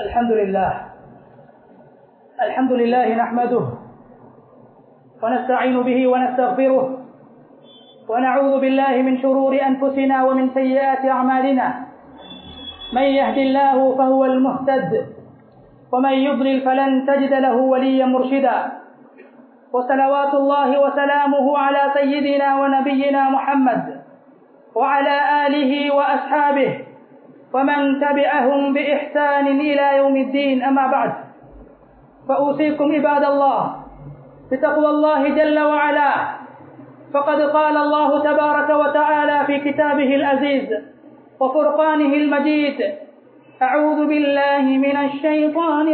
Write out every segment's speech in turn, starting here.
الحمد لله نحمده ونستعين به ونستغفره ونعوذ بالله من شرور أنفسنا ومن سيئات أعمالنا من يهد الله فهو المهتد ومن يضلل فلن تجد له وليا مرشدا وصلوات الله وسلامه على سيدنا ونبينا محمد وعلى آله وأصحابه ومن تبعهم بإحسان إلى يوم الدين. أما بعد، فأوصيكم عباد الله بتقوى الله جل وعلا، فقد قال الله تبارك وتعالى في كتابه العزيز وفرقانه المجيد: أعوذ بالله من الشيطان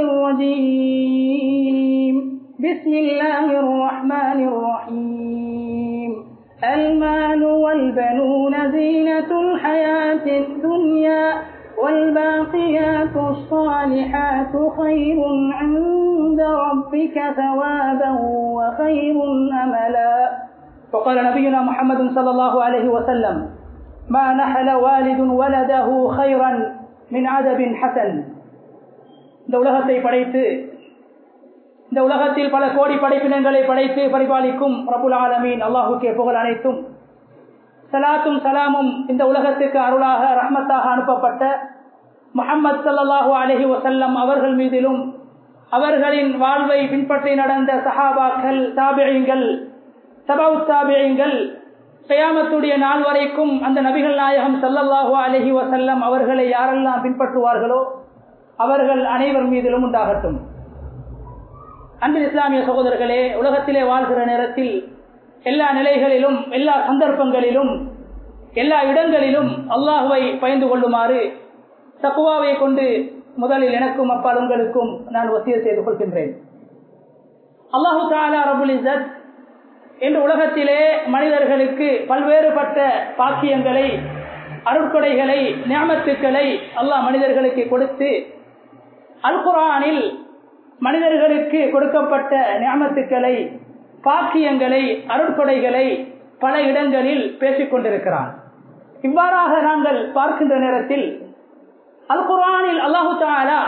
الرجيم، بسم الله الرحمن الرحيم. المال والبنون زينة الحياة الدنيا والباقيات الصالحات خير عند ربك ثوابا وخير أملا. وقال نبينا محمد صلى الله عليه وسلم: ما نحل والد ولده خيرا من عدب حسن. இந்த உலகத்தை படைத்து இந்த உலகத்தில் பல கோடி படைப்பினங்களை படைத்து பரிபாலிக்கும் ரப்புல் ஆலமீன் அல்லாஹ்வுக்கே புகழ் அனைத்தும். ஸலாத்தும் ஸலாமும் இந்த உலகத்துக்கு அருளாக ரஹ்மத்தாக அனுப்பப்பட்ட முஹம்மது ஸல்லல்லாஹு அலைஹி வஸல்லம் அவர்கள் மீதிலும், அவர்களின் வாழ்வை பின்பற்றி நடந்த சஹாபாக்கள், தாபிஈன்கள், தபவு தாபிஈன்கள், கியாமத்துடைய நாள் வரைக்கும் அந்த நபிகள் நாயகம் ஸல்லல்லாஹு அலைஹி வஸல்லம் அவர்களை யாரெல்லாம் பின்பற்றுவார்களோ அவர்கள் அனைவர் மீதிலும் உண்டாகட்டும். அன்பின் இஸ்லாமிய சகோதரர்களே, உலகத்திலே வாழ்கிற நேரத்தில் எல்லா நிலைகளிலும், எல்லா சந்தர்ப்பங்களிலும், எல்லா இடங்களிலும் அல்லாஹ்வை பயந்து கொள்ளுமாறு தக்வாவை கொண்டு முதலில் எனக்கும் அப்பால் உங்களுக்கும் நான் வசியத் செய்து கொள்கின்றேன். அல்லாஹு தஆலா ரப்புல் இஸ்ஸத் இந்த உலகத்திலே மனிதர்களுக்கு பல்வேறுபட்ட பாக்கியங்களை, அருட்கொடைகளை, நிஅமத்துக்களை அல்லாஹ் மனிதர்களுக்கு கொடுத்து அல் குர்ஆனில் மனிதர்களுக்கு கொடுக்கப்பட்ட நிஅமத்துக்களை, பாக்கியங்களை, அருட்கொடைகளை பல இடங்களில் பேசிக் கொண்டிருக்கிறான். இவ்வாறாக நாங்கள் பார்க்கின்ற நேரத்தில் அல் குர்ஆனில் அல்லாஹு தஆலா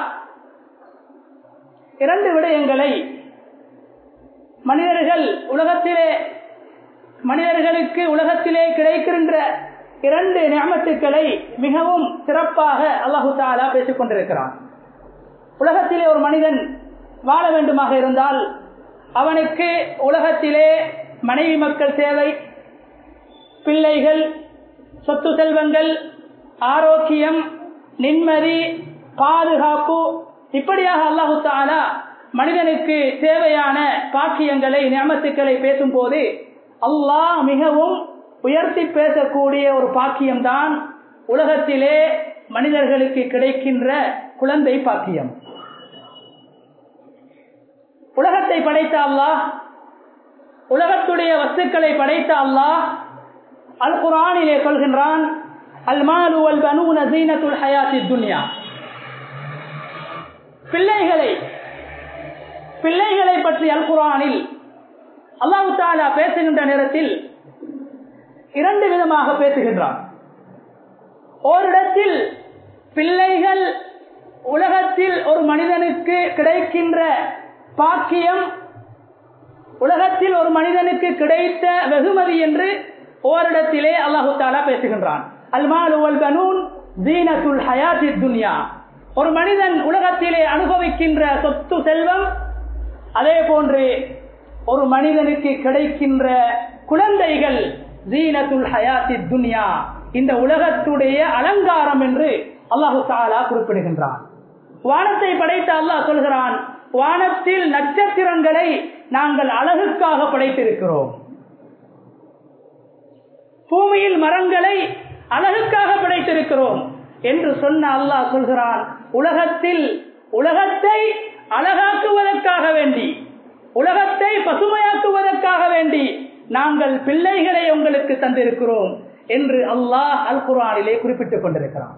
இரண்டு விடயங்களை மனிதர்களுக்கு உலகத்திலே கிடைக்கின்ற இரண்டு நிஅமத்துக்களை மிகவும் சிறப்பாக அல்லாஹு தஆலா பேசிக் கொண்டிருக்கிறான். உலகத்திலே ஒரு மனிதன் வாழ வேண்டுமாக இருந்தால் அவனுக்கு உலகத்திலே மனைவி மக்கள் தேவை, பிள்ளைகள், சொத்து செல்வங்கள், ஆரோக்கியம், நிம்மதி, பாதுகாப்பு, இப்படியாக அல்லாஹு தஆலா மனிதனுக்கு தேவையான பாக்கியங்களை, நிஅமத்துக்களை பேசும்போது அல்லாஹ் மிகவும் உயர்த்தி பேசக்கூடிய ஒரு பாக்கியம்தான் உலகத்திலே மனிதர்களுக்கு கிடைக்கின்ற குழந்தை பாக்கியம். உலகத்தை படைத்த அல்லாஹ், உலகத்துடைய வஸ்துக்களை படைத்த அல்லாஹ் அல் குர்ஆனிலே சொல்கின்றான்: அல் மாலு வல் பனூன ஸீனத்துல் ஹயாத்தித் துன்யா. பிள்ளைகளை பற்றி அல் குர்ஆனில் அல்லாஹ் தஆலா பேசுகின்ற நேரத்தில் இரண்டு விதமாக பேசுகின்றான். ஓரிடத்தில் பிள்ளைகள் உலகத்தில் ஒரு மனிதனுக்கு கிடைக்கின்ற பாக்கியம், உலகத்தில் ஒரு மனிதனுக்கு கிடைத்த வெகுமதி என்று ஓரிடத்திலே அல்லாஹு தஆலா பேசுகின்றான். அல் மாலு வல் பனூன் ஸீனத்துல் ஹயாத்தித் துன்யா. ஒரு மனிதன் உலகத்திலே அனுபவிக்கின்ற சொத்து செல்வம், அதே போன்று ஒரு மனிதனுக்கு கிடைக்கின்ற குழந்தைகள் ஸீனத்துல் ஹயாத்தித் துன்யா, இந்த உலகத்துடைய அலங்காரம் என்று அல்லாஹு தஆலா குறிப்பிடுகின்றான். வானத்தை படைத்த அல்லாஹ் சொல்கிறான்: வானத்தில் நட்சத்திரங்களை நாங்கள் அழகுக்காக படைத்திருக்கிறோம். பூமியில் மரங்களை அழகுக்காக படைத்திருக்கிறோம் என்று சொன்ன அல்லாஹ் சொல்கிறான்: உலகத்தை அழகாக்குவதற்காக வேண்டி, உலகத்தை பசுமையாக்குவதற்காக வேண்டி நாங்கள் பிள்ளைகளை உங்களுக்கு தந்திருக்கிறோம் என்று அல்லாஹ் அல் குர்ஆனிலே குறிப்பிட்டுக் கொண்டிருக்கிறான்.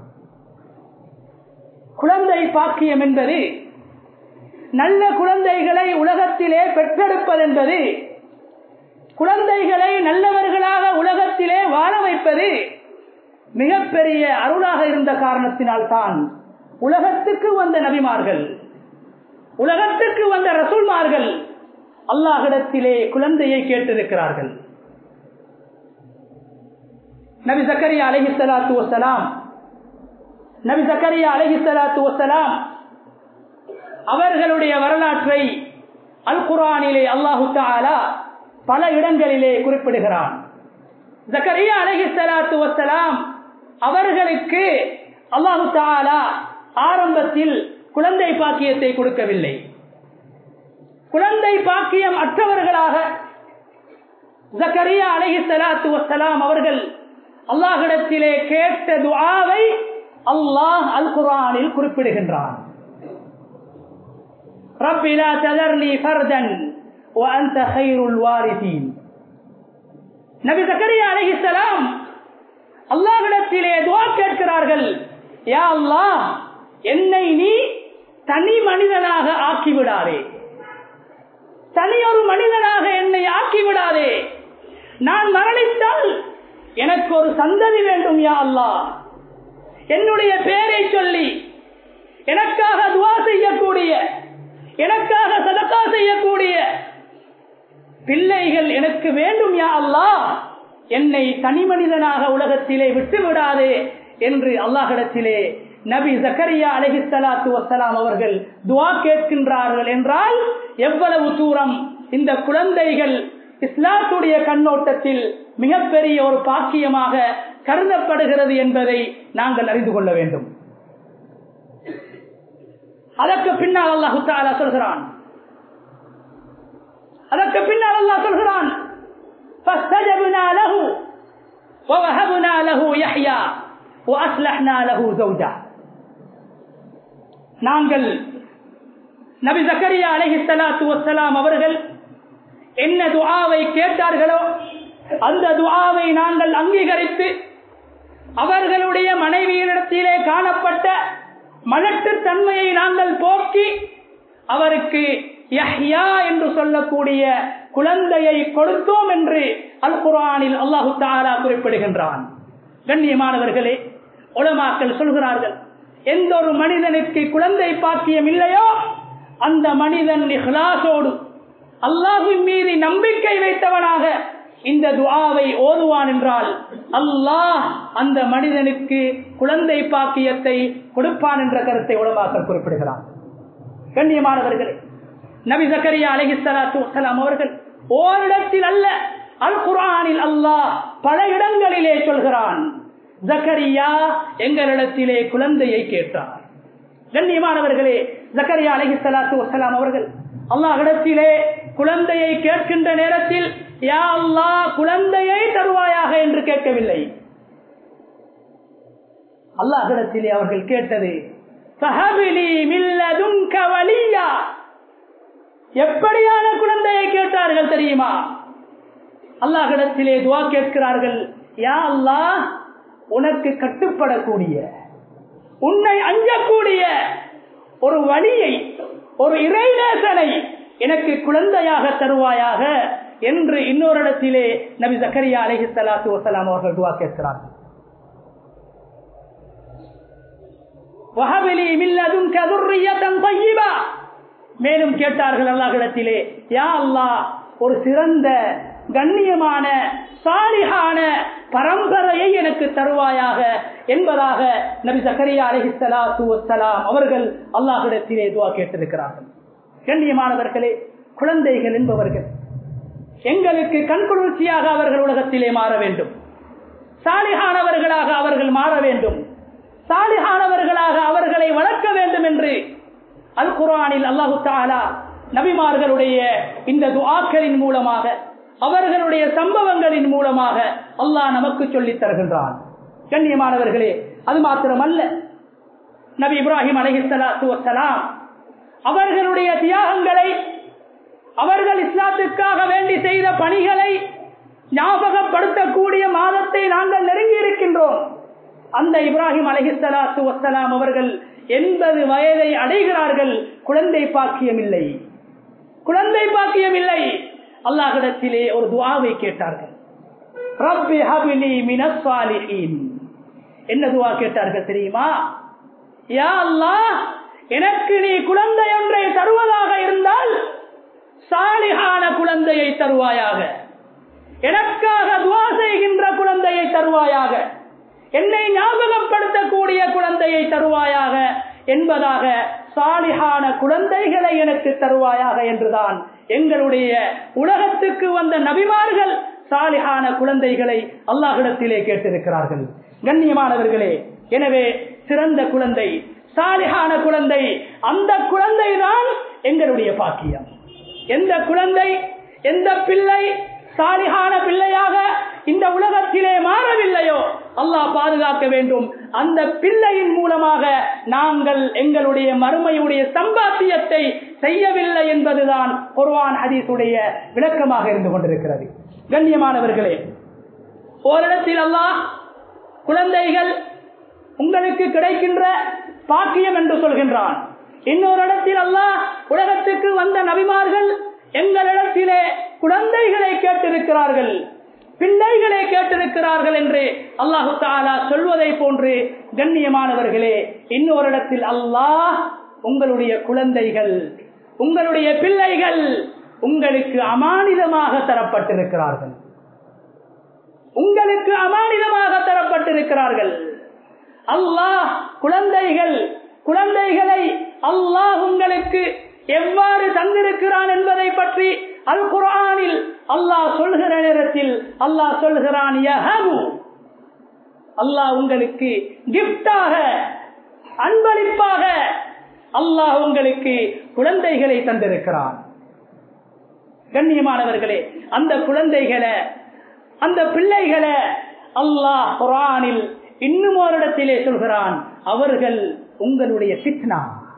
குழந்தை பாக்கியம் என்பது, நல்ல குழந்தைகளை உலகத்திலே பெற்றெடுப்பதென்பது, குழந்தைகளை நல்லவர்களாக உலகத்திலே வாழ வைப்பது மிகப்பெரிய அருளாக இருந்த காரணத்தினால்தான் உலகத்துக்கு வந்த நபிமார்கள், உலகத்துக்கு வந்த ரசூல்மார்கள் அல்லாஹ்விடத்திலே குழந்தையை கேட்டிருக்கிறார்கள். நபி ஜக்கரியா அலைஹிஸ்ஸலாத்து வஸ்ஸலாம், நபி ஜக்கரியா அலைஹிஸ்ஸலாத்து வஸ்ஸலாம் அவர்களுடைய வரலாற்றை அல் குர்ஆனிலே அல்லாஹு தஆலா பல இடங்களிலே குறிப்பிடுகிறான். ஜக்கரியா அலைஹிஸ்ஸலாத்து வஸ்ஸலாம் அவர்களுக்கு அல்லாஹு தஆலா ஆரம்பத்தில் குழந்தை பாக்கியத்தை கொடுக்கவில்லை. குழந்தை பாக்கியம் அற்றவர்களாக ஜக்கரியா அலைஹிஸ்ஸலாத்து வஸ்ஸலாம் அவர்கள் அல்லாஹ்விடத்திலே கேட்ட துஆவை அல்லாஹ் அல் குர்ஆனில் குறிப்பிடுகின்றான். ரப்பி லா ததர்னி ஃபர்தன் வ அன்த கைருல் வாரிதீன். நபி ஜக்கரியா அலைஹிஸ்ஸலாம் அல்லாஹ்விடத்திலே துஆ கேட்கிறார்கள், யா அல்லாஹ், என்னை நீ தனி மனிதனாக ஆக்கிவிடாதே, தனியொரு மனிதனாக என்னை ஆக்கிவிடாதே. நான் மரணித்தால் எனக்கு ஒரு சந்ததி வேண்டும் யா அல்லாஹ். என்னுடைய பெயரை சொல்லி எனக்காக துஆ செய்யக்கூடிய, எனக்காக சதகா செய்யக்கூடிய பிள்ளைகள் எனக்கு வேண்டும் யா அல்லாஹ். என்னை தனி மனிதனாக உலகத்திலே விட்டு விடாதே என்று அல்லாஹ்விடத்திலே நபி ஜக்கரியா அலைஹிஸ்ஸலாத்து வஸ்ஸலாம் அவர்கள் துஆ கேட்கின்றார்கள் என்றால் எவ்வளவு தூரம் இந்த குழந்தைகள் இஸ்லாத்துடைய கண்ணோட்டத்தில் மிகப்பெரிய ஒரு பாக்கியமாக கருதப்படுகிறது என்பதை நாங்கள் அறிந்து கொள்ள வேண்டும். அதற்கு பின்னால் அல்லாஹ் தஆலா சொல்கிறான், அதற்கு பின்னால் அல்லாஹ் சொல்கிறான், فاستجبنا له ووهبنا له يحيى واصلحنا له زوجا. நாங்கள் நபி ஜக்கரியா அலைஹிஸ்ஸலாத்து வஸ்ஸலாம் அவர்கள் என்ன துஆவை கேட்டார்களோ அந்த துஆவை நாங்கள் அங்கீகரித்து அவர்களுடைய மனைவியிடத்திலே காணப்பட்ட மலட்டுத் தன்மையை நாங்கள் போக்கி அவருக்கு யஹ்யா என்று சொல்லக்கூடிய குழந்தையை கொடுத்தோம் என்று அல் குர்ஆனில் அல்லாஹ் தஆலா குறிப்பிடுகின்றான். கண்ணியமானவர்களே, உலமாக்கள் சொல்கிறார்கள், எந்த ஒரு மனிதனுக்கு குழந்தை பாக்கியம் இல்லையோ அந்த மனிதன் இஹ்லாஸோடு அல்லாஹ்வின் மீது நம்பிக்கை வைத்தவனாக இந்த துஆவை ஓதுவான் என்றால் அல்லாஹ் அந்த மனிதனுக்கு குழந்தை பாக்கியத்தை கொடுப்பான் என்ற கருத்தை உலமாக்கள் குறிப்பிடுகிறார். கண்ணியமானவர்களே, நபி ஜக்கரியா அலைஹிஸ்ஸலாத்து வஸ்ஸலாம் அவர்கள் ஓரிடத்தில் அல்ல, அல் குர்ஆனில் அல்லாஹ் பல இடங்களிலே சொல்கிறான், ஜக்கரியா எங்களிடத்திலே குழந்தையை கேட்டார். கண்ணியமானவர்களே, ஜக்கரியா அலைஹிஸ்ஸலாத்து வஸ்ஸலாம் அவர்கள் அல்லாஹ்விடத்திலே குழந்தையை கேட்கின்ற நேரத்தில் யா அல்லாஹ் குழந்தையை தருவாயாக என்று கேட்கவில்லை. அல்லாஹ்விடத்திலே அவர்கள் கேட்டது ஃபஹபிலி மின் லதுன்க வலியா. எப்படியான குழந்தையை கேட்டார்கள் தெரியுமா? அல்லாஹ்விடத்திலே துஆ கேட்கிறார்கள், யா அல்லாஹ் உனக்கு கட்டுப்படக்கூடிய, உன்னை அஞ்சக்கூடிய ஒரு வலியை, ஒரு இறைநேசனை எனக்கு குழந்தையாக தருவாயாக என்று இன்னொரு இடத்திலே நபி ஜக்கரியா அலைஹிஸ்ஸலாத்து வஸ்ஸலாம் அவர்கள் துஆ கேட்கிறார்கள். வஹபிலி மின் லதுன்க ذُرِّيَّةً طَيِّبَةً. மேலும் கேட்டார்கள் அல்லாஹ்விடத்திலே, யா அல்லாஹ் ஒரு சிறந்த கண்ணியமான சாலிஹான பரம்பரையை எனக்கு தருவாயாக என்பதாக நபி ஜக்கரியா அலைஹிஸ்ஸலாத்து வஸ்ஸலாம் அவர்கள் அல்லாஹ்விடத்திலே துஆ கேட்டிருக்கிறார்கள். கண்ணியமானவர்களே, குழந்தைகள் என்பவர்கள் எங்களுக்கு கண்குளிர்ச்சியாக அவர்கள் உலகத்திலே மாற வேண்டும், சாலிஹானவர்களாக அவர்கள் மாற வேண்டும், சாலிஹானவர்களாக அவர்களை வளர்க்க வேண்டும் என்று அல் குர்ஆனில் அல்லாஹ் தஆலா நபிமார்களுடைய இந்த துஆக்களின் மூலமாக, அவர்களுடைய சம்பவங்களின் மூலமாக அல்லாஹ் நமக்கு சொல்லித் தருகின்றான். கண்ணியமானவர்களே, அது மாத்திரமல்ல, நபி இப்ராஹிம் அலைஹிஸ்ஸலாத்து வஸ்ஸலாம் அவர்களுடைய தியாகங்களை, அவர்கள் இஸ்லாத்துக்காக வேண்டி செய்த பணிகளை ஞாபகப்படுத்தக்கூடிய மாதத்தை நாங்கள் நெருங்கி இருக்கின்றோம். அந்த இப்ராஹிம் அலைஹிஸ்ஸலாத்து வஸ்ஸலாம் அவர்கள் 80 வயதை அடைகிறார்கள், குழந்தை பாக்கியம் இல்லை, குழந்தை பாக்கியம் இல்லை. அல்லாஹ்விடத்திலே ஒரு துஆவை கேட்டார்கள், ரப்பி ஹப்லி மினஸ் சாலிஹீன். என்ன துஆ கேட்டார்கள் தெரியுமா? யா அல்லாஹ், எனக்கு நீ குழந்தை ஒன்றை தருவதாக இருந்தால் சாலிஹான குழந்தையை தருவாயாக, எனக்காக துஆ செய்கின்ற குழந்தையை தருவாயாக, என்னை ஞாபகப்படுத்தக்கூடிய குழந்தையை தருவாயாக என்பதாக சாலிஹான குழந்தைகளை எனக்கு தருவாயாக என்றுதான் எங்களுடைய உலகத்துக்கு வந்த நபிமார்கள் சாலிஹான குழந்தைகளை அல்லாஹ்விடத்திலே கேட்டிருக்கிறார்கள். கண்ணியமானவர்களே, எனவே சிறந்த குழந்தை, சாலிஹான குழந்தை, அந்த குழந்தை தான் எங்களுடைய பாக்கியம். எந்த குழந்தை, எந்த பிள்ளை சாலிஹான பிள்ளையாக இந்த உலகத்திலே மாறவில்லையோ அல்லாஹ் பாதுகாக்க வேண்டும். அந்த பிள்ளையின் மூலமாக நாங்கள் எங்களுடைய மறுமையுடைய சம்பாத்தியத்தை செய்யவில்லை என்பதுதான் குர்ஆன் ஹதீஸுடைய விளக்கமாக இருந்து கொண்டிருக்கிறது. கண்ணியமானவர்களே, ஓரிடத்தில் அல்லாஹ் குழந்தைகள் உங்களுக்கு கிடைக்கின்ற பாக்கியம் என்று சொல்கின்றான். இன்னொரு இடத்தில் அல்லாஹ் உலகத்துக்கு வந்த நபிமார்கள் எங்களிடத்திலே குழந்தைகளை கேட்டிருக்கிறார்கள், பிள்ளைகளை கேட்டிருக்கிறார்கள் என்று அல்லாஹு தஆலா சொல்வதை போன்று கண்ணியமானவர்களே, இன்னொரு இடத்தில் அல்லாஹ் உங்களுடைய குழந்தைகள், உங்களுடைய பிள்ளைகள் உங்களுக்கு அமானிதமாக தரப்பட்டிருக்கிறார்கள், உங்களுக்கு அமானிதமாக தரப்பட்டிருக்கிறார்கள். அல்லாஹ் குழந்தைகளை அல்லாஹ் உங்களுக்கு எவ்வாறு தந்திருக்கிறான் என்பதை பற்றி அல் குர்ஆனில் அல்லாஹ் சொல்கிற நேரத்தில் அல்லாஹ் சொல்கிறான், யஹபு, அல்லாஹ் உங்களுக்கு கிஃப்டாக, அன்பளிப்பாக அல்லாஹ் உங்களுக்கு குழந்தைகளை தந்திருக்கிறான். கண்ணியமானவர்களே, அந்த குழந்தைகளை, அந்த பிள்ளைகளை அல்லாஹ் குர்ஆனில் இன்னும் ஒரு இடத்திலே சொல்கிறான், அவர்கள் உங்களுடைய ஃபித்னா.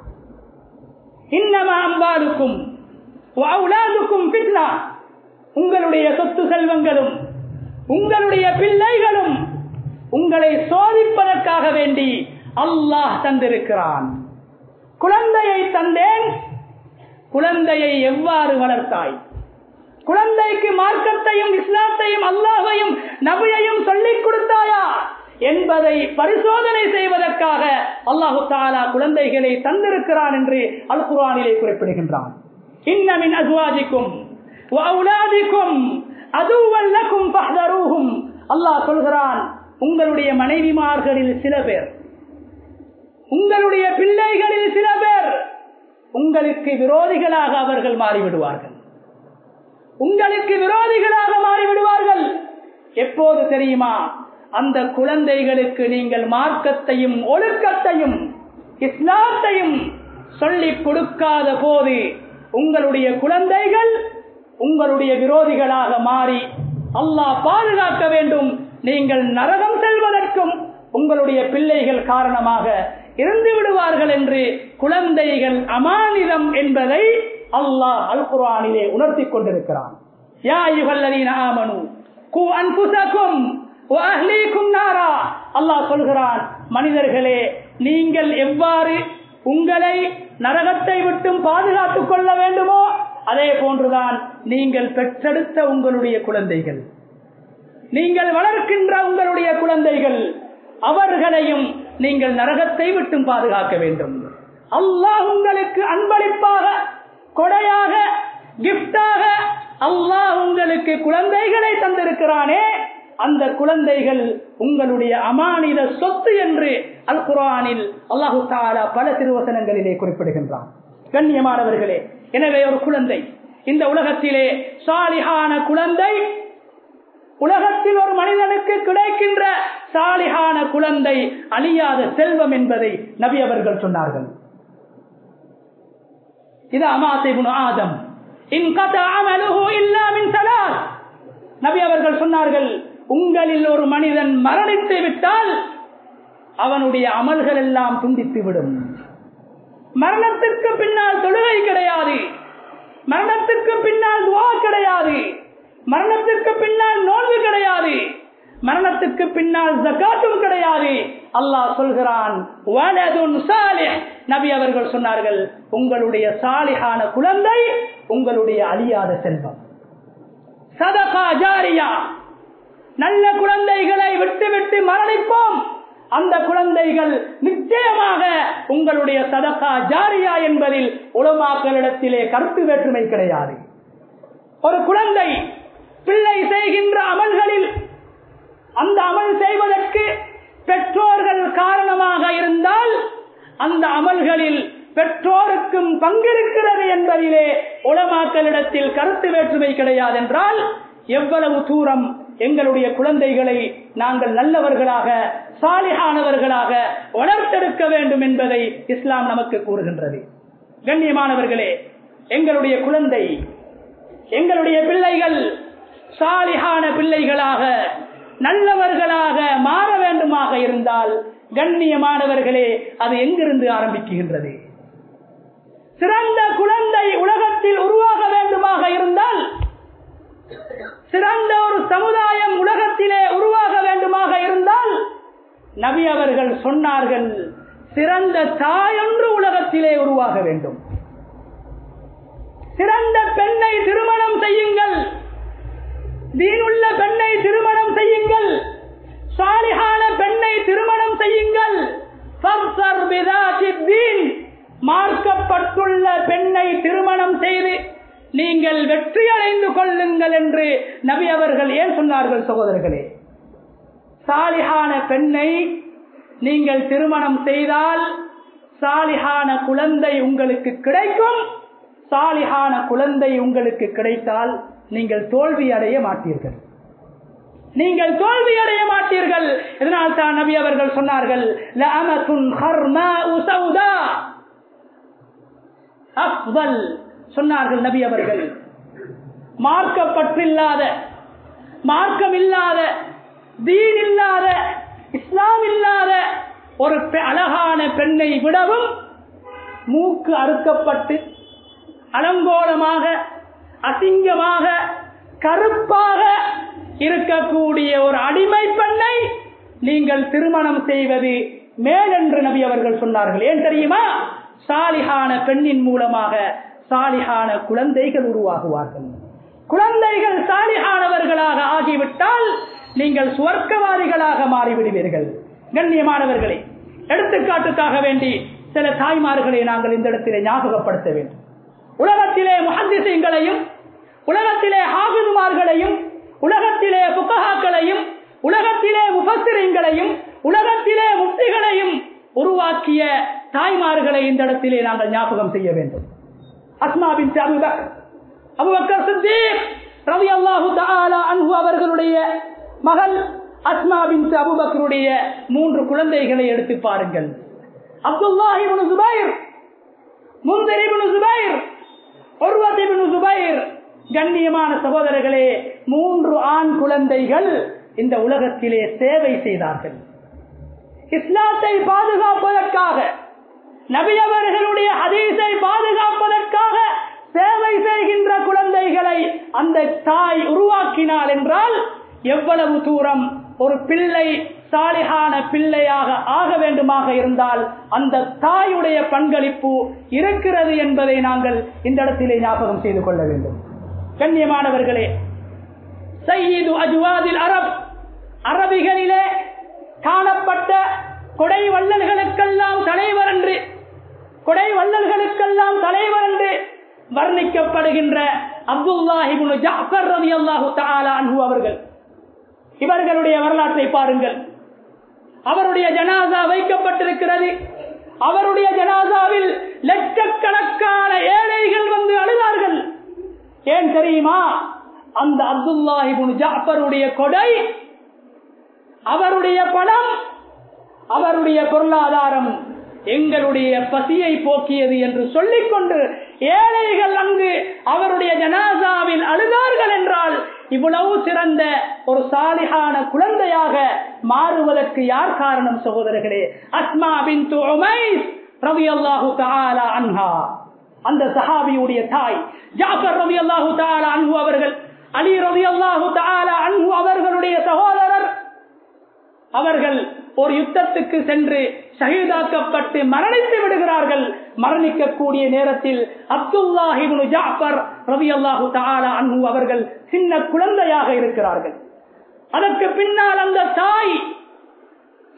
இன்னமா அம்வாலுக்கும் வ அவுலாதுக்கும் ஃபித்னா, உங்களுடைய சொத்து செல்வங்களும் உங்களுடைய பிள்ளைகளும் உங்களை சோதிப்பதற்காக வேண்டி அல்லாஹ் தந்திருக்கிறான். குழந்தையை தந்தேன், குழந்தையை எவ்வாறு வளர்த்தாய், குழந்தைக்கு மார்க்கத்தையும் இஸ்லாத்தையும் அல்லாஹ்வையும் நபியையும் சொல்லிக் கொடுத்தாயா என்பதை பரிசோதனை செய்வதற்காக அல்லாஹு தஆலா குழந்தைகளை தந்திருக்கிறான் என்று அல் குர்ஆனிலே குறிப்பிடுகின்றான். இன்ன மின் அஸ்வாஜிக்கும் வ அவுலாதிக்கும் அதுவல் லக்கும் ஃபஹ்தரூஹும், அல்லாஹ் சொல்கிறான், உங்களுடைய மனைவிமார்களில் சில பேர், உங்களுடைய பிள்ளைகளில் சில பேர் உங்களுக்கு விரோதிகளாக அவர்கள் மாறிவிடுவார்கள், உங்களுக்கு விரோதிகளாக மாறிவிடுவார்கள். எப்போது தெரியுமா? அந்த குழந்தைகளுக்கு நீங்கள் மார்க்கத்தையும் ஒழுக்கத்தையும் இஸ்லாத்தையும் சொல்லிக் கொடுக்காத போது உங்களுடைய குழந்தைகள் உங்களுடைய விரோதிகளாக மாறி, அல்லாஹ் பாதுகாக்க வேண்டும், நீங்கள் நரகம் செல்வதற்கும் உங்களுடைய பிள்ளைகள் காரணமாக இருந்து விடுவார்கள் என்று குழந்தைகள் அமானிதம் என்பதை அல்லாஹ் அல் குர்ஆனிலே உணர்த்திக் கொண்டிருக்கிறான். யா அய்யுஹல்லதீன ஆமனூ கூ அன்ஃபுஸக்கும் வ அஹ்லீக்கும் நாரா, அல்லாஹ் சொல்கிறான், மனிதர்களே, நீங்கள் எவ்வாறு உங்களை நரகத்தை விட்டும் பாதுகாத்துக் கொள்ள வேண்டுமோ அதே போன்றுதான் நீங்கள் பெற்றெடுத்த உங்களுடைய குழந்தைகள், நீங்கள் வளர்க்கின்ற உங்களுடைய குழந்தைகள், அவர்களையும் நீங்கள் நரகத்தை விட்டும் பாதுகாக்க வேண்டும். அல்லாஹ் உங்களுக்கு அன்பளிப்பாக, கொடையாக, கிஃப்டாக அல்லாஹ் உங்களுக்கு குழந்தைகளை தந்திருக்கிறானே, அந்த குழந்தைகள் உங்களுடைய அமானித சொத்து என்று அல் குர்ஆனில் அல்லாஹு தஆலா பல திருவசனங்களிலே குறிப்பிடுகின்றான். கண்ணியமானவர்களே, எனவே ஒரு குழந்தை, இந்த உலகத்திலே சாலிஹான குழந்தை, உலகத்தில் ஒரு மனிதனுக்கு கிடைக்கின்ற சாலிஹான குழந்தை அழியாத செல்வம் என்பதை நபி அவர்கள் சொன்னார்கள். இது அமாத் இப்னு ஆதம் இன்கதா அமலுஹு இல்லா மின் ஸலாஸ், நபி அவர்கள் சொன்னார்கள், உங்களில் ஒரு மனிதன் மரணித்து விட்டால் அவனுடைய அமல்கள் எல்லாம் துண்டித்து விடும். மரணத்திற்கு பின்னால் தொழுகை கிடையாது, மரணத்திற்கு பின்னால் துஆ கிடையாது, மரணத்திற்கு பின்னால் நோன்பு கிடையாது, மரணத்துக்கு பின்னால் ஜகாத்தும் கிடையாது. அல்லாஹ் சொல்கிறான், வலதுன் சாலிஹ், நபி அவர்கள் சொன்னார்கள், உங்களுடைய சாலிஹான குழந்தை உங்களுடைய அழியாத செல்வம். சதகா ஜாரியா, நல்ல குழந்தைகளை விட்டு விட்டு மரணிப்போம், அந்த குழந்தைகள் நிச்சயமாக உங்களுடைய சதகா ஜாரியா என்பதில் உலமாக்களிடத்திலே கருத்து வேற்றுமை கிடையாது. ஒரு குழந்தை பிள்ளை செய்கின்ற அமல்களில் அந்த அமல் செய்வதற்கு பெற்றோர்கள் காரணமாக இருந்தால் அந்த அமல்களில் பெற்றோருக்கும் பங்கிருக்கிறது என்பதிலே உலமாக்களிடத்தில் கருத்து வேற்றுமை கிடையாது. என்றால் எவ்வளவு தூரம் எங்களுடைய குழந்தைகளை நாங்கள் நல்லவர்களாக சாலிஹானவர்களாக வளர்த்தெடுக்க வேண்டும் என்பதை இஸ்லாம் நமக்கு கூறுகின்றது. கண்ணியமானவர்களே, எங்களுடைய குழந்தை, எங்களுடைய பிள்ளைகள் சாலிஹான பிள்ளைகளாக நல்லவர்களாக மாற வேண்டுமாக இருந்தால் கண்ணியமானவர்களே, அது எங்கிருந்து ஆரம்பிக்கின்றது? சிறந்த குழந்தை உலகத்தில் உருவாக வேண்டுமாக இருந்தால், சிறந்த ஒரு சமுதாயம் உலகத்திலே உருவாக வேண்டுமாக இருந்தால், நபி அவர்கள் சொன்னார்கள், சிறந்த தாயொன்று உலகத்திலே உருவாக வேண்டும். சிறந்த பெண்ணை திருமணம் செய்யுங்கள், தீனுள்ள பெண்ணை திருமணம் செய்யுங்கள், சாலிஹான பெண்ணை திருமணம் செய்யுங்கள். மார்க்கப்பட்டுள்ள பெண்ணை திருமணம் செய்து நீங்கள் வெற்றி அடைந்து கொள்ளுங்கள் என்று நபி அவர்கள் ஏன் சொன்னார்கள்? சகோதரர்களே, சாலிஹான பெண்ணை நீங்கள் திருமணம் செய்தால் சாலிஹான குழந்தை உங்களுக்கு கிடைக்கும். சாலிஹான குழந்தை உங்களுக்கு கிடைத்தால் நீங்கள் தோல்வி அடைய மாட்டீர்கள். நீங்கள் தோல்வி அடைய மாட்டீர்கள். இதனால் தான் நபி அவர்கள் சொன்னார்கள், லஅமத்துன் ஹர்மாஉ சௌதா அஃதல். சொன்னார்கள் நபி அவர்கள், மார்க்கப்பற்றில்லாத, மார்க்கம் இல்லாத, தீன் இல்லாத, இஸ்லாம் இல்லாத ஒரு அழகான பெண்ணை விடவும் மூக்கு அறுக்கப்பட்டு அலங்கோலமாக அசிங்கமாக கருப்பாக இருக்கக்கூடிய ஒரு அடிமை பெண்ணை நீங்கள் திருமணம் செய்வது மேலென்று நபி அவர்கள் சொன்னார்கள். ஏன் தெரியுமா? சாலிஹான பெண்ணின் மூலமாக சாலிஹான குழந்தைகள் உருவாகுவார்கள். குழந்தைகள் சாலிஹானவர்களாக ஆகிவிட்டால் நீங்கள் சுவர்க்கவாதிகளாக மாறிவிடுவீர்கள். கண்ணியமானவர்களே, எடுத்துக்காட்டுக்காக வேண்டி சில தாய்மார்களை நாங்கள் இந்த இடத்திலே ஞாபகப்படுத்த வேண்டும். உலகத்திலே முஹத்திஸீன்களையும், உலகத்திலே ஹாஃபிதுமார்களையும், உலகத்திலே ஃபுகஹாக்களையும், உலகத்திலே முஃபஸ்ஸிரீன்களையும், உலகத்திலே முஃப்திகளையும் உருவாக்கிய தாய்மார்களை இந்த இடத்திலே நாங்கள் ஞாபகம் செய்ய வேண்டும். அஸ்மா பின்த் அபூபக்கர் சித்தீக் ரலியல்லாஹு தஆலா அன்ஹு அவர்களுடைய மகள் அஸ்மா பின்த் அபூபக்கருடைய 3 குழந்தைகளை எடுத்து பாருங்கள். அப்துல்லாஹ் இப்னு ஜுபைர், முன்திர் இப்னு ஜுபைர், உர்வத் இப்னு ஜுபைர். கண்ணியமான சகோதரர்களே, 3 ஆண் குழந்தைகள் இந்த உலகத்திலே சேவை செய்தார்கள். இஸ்லாத்தை பாதுகாப்பதற்காக, நபி அவர்களுடைய ஹதீஸை பாதுகாப்பதற்காக சேவை செய்கின்ற குழந்தைகளை அந்த தாய் உருவாக்கினாள் என்றால் எவ்வளவு தூரம் ஒரு பிள்ளை சாலிஹான பிள்ளையாக ஆக வேண்டுமாக இருந்தால் அந்த தாயுடைய பங்களிப்பு இருக்கிறது என்பதை நாங்கள் இந்த இடத்திலே ஞாபகம் செய்து கொள்ள வேண்டும். கண்ணியமானவர்களே, சய்யிது அஜ்வாதில் அரப், அரபிகளிலே காணப்பட்ட கொடை வள்ளல்களுக்கெல்லாம் தலைவர் என்று, கொடை வள்ளல்களுக்கெல்லாம் தலைவர் என்று வர்ணிக்கப்படுகின்ற அப்துல்லாஹ் இப்னு ஜஅஃபர் ரலியல்லாஹு தஆலா அன்ஹு அவர்கள், இவர்களுடைய வரலாற்றை பாருங்கள். அவருடைய ஜனாசா வைக்கப்பட்டிருக்கிறது. அவருடைய ஜனாசாவில் லட்சக்கணக்கான ஏழைகள் வந்து அழுதார்கள். ஏன் தெரியுமா? அந்த அப்துல்லாஹ் இப்னு ஜஅஃபருடைய கொடை, அவருடைய பணம், அவருடைய பொருளாதாரம் எங்களுடைய பசியை போக்கியது என்று சொல்லிக்கொண்டு ஏழைகள் அங்கு அவருடைய ஜனாசாவில் அழுதார்கள் என்றால் இவ்வளவு சிறந்த ஒரு சாலிஹான குழந்தையாக மாறுவதற்கு யார் காரணம்? சகோதரர்களே, அஸ்மா பின்த் உமைஸ் ரலியல்லாஹு தஆலா அன்ஹா, அந்த சஹாபியுடைய தாய். ஜாஃபர் ரலியல்லாஹு தஆலா அன்ஹு அவர்கள், அலி ரலியல்லாஹு தஆலா அன்ஹு அவர்களுடைய சகோதரர். அவர்கள் ஒரு யுத்தத்துக்கு சென்று ஷஹீதாக்கப்பட்டு மரணித்து விடுகிறார்கள். மரணிக்கக்கூடிய நேரத்தில் அப்துல்லாஹ் இப்னு ஜஅஃபர் ரலியல்லாஹு தஆலா அன்ஹு அவர்கள் சின்ன குழந்தையாக இருக்கிறார்கள். அதற்கு பின்னால் அந்த தாய்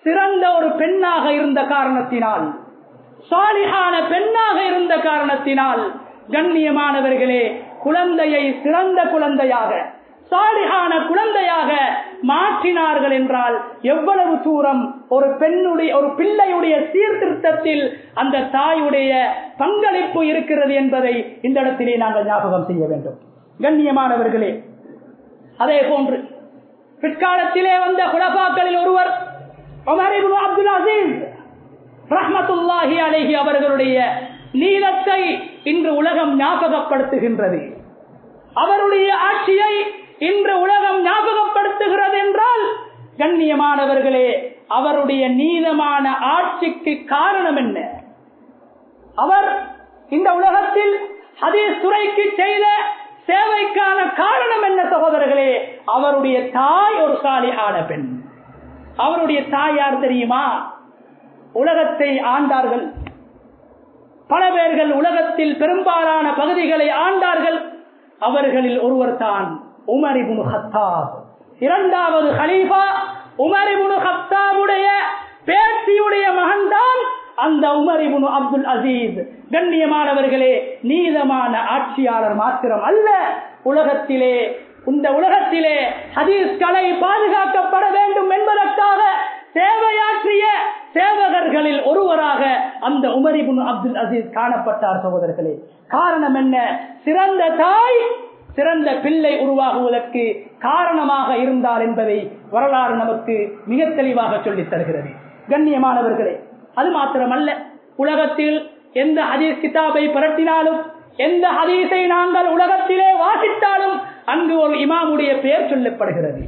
சிறந்த ஒரு பெண்ணாக இருந்த காரணத்தினால், சாலிஹான பெண்ணாக இருந்த காரணத்தினால் கண்ணியமானவர்களே குழந்தையை சிறந்த குழந்தையாக, சாலிஹான குழந்தையாக மாற்றினார்கள் என்றால் எவ்வளவு தூரம் ஒரு பெண்ணுடைய, ஒரு பிள்ளையுடைய சீர்திருத்தத்தில் அந்த தாயுடைய பங்களிப்பு இருக்கிறது என்பதை இந்த இடத்திலே நாங்கள் ஞாபகம் செய்ய வேண்டும். கண்ணியமானவர்களே, அதே போன்று பிற்காலத்திலே வந்த குலபாக்களில் ஒருவர் உமர் இப்னு அப்துல் அசீஸ் ரஹ்மத்துல்லாஹி அலைஹி அவர்களுடைய நீளத்தை இன்று உலகம் ஞாபகப்படுத்துகின்றது. அவருடைய ஆட்சியை இன்று உலகம் ஞாபகப்படுத்துகிறது என்றால் கண்ணியமானவர்களே, அவருடைய நீளமான ஆட்சிக்கு காரணம் என்ன? அவர் இந்த உலகத்தில் ஹதீஸ் துறைக்கு செய்த சேவைக்கான காரணம் என்ன சகோதரர்களே? அவருடைய தாய் ஒரு சாலிஹான பெண். அவருடைய தாய் யார் தெரியுமா? உலகத்தை ஆண்டார்கள். பல பேர்கள் உலகத்தில் பெரும்பாலான பகுதிகளை ஆண்டார்கள். அவர்களில் ஒருவர் தான் உமர் இப்னு கத்தாப். இரண்டாவது கலீஃபா உமர் இப்னு கத்தாபுடைய பேத்தியுடைய மகன்தான் அந்த உமர் இப்னு அப்துல் அசீஸ். கண்ணியமானவர்களே, நீதமான ஆட்சியாளர் மாத்திரம் அல்ல, உலகத்திலே, இந்த உலகத்திலே ஹதீஸ் கலை பாதுகாக்கப்பட வேண்டும் என்பதற்காக சேவையாற்றிய சேவகர்களில் ஒருவராக அந்த உமர் இப்னு அப்துல் அசீஸ் காணப்பட்டார். சகோதரர்களே, காரணம் என்ன? சிறந்த தாய் சிறந்த பிள்ளை உருவாகுவதற்கு காரணமாக இருந்தார் என்பதை வரலாறு நமக்கு மிக தெளிவாக சொல்லித் தருகிறது. கண்ணியமானவர்களே, அது மாத்திரமல்ல, உலகத்தில் எந்த ஹதீஸ் கிதாபை புரட்டினாலும், எந்த ஹதீஸை நாங்கள் உலகத்திலே வாசித்தாலும் அங்கு ஒரு இமாமுடைய பெயர் சொல்லப்படுகிறது,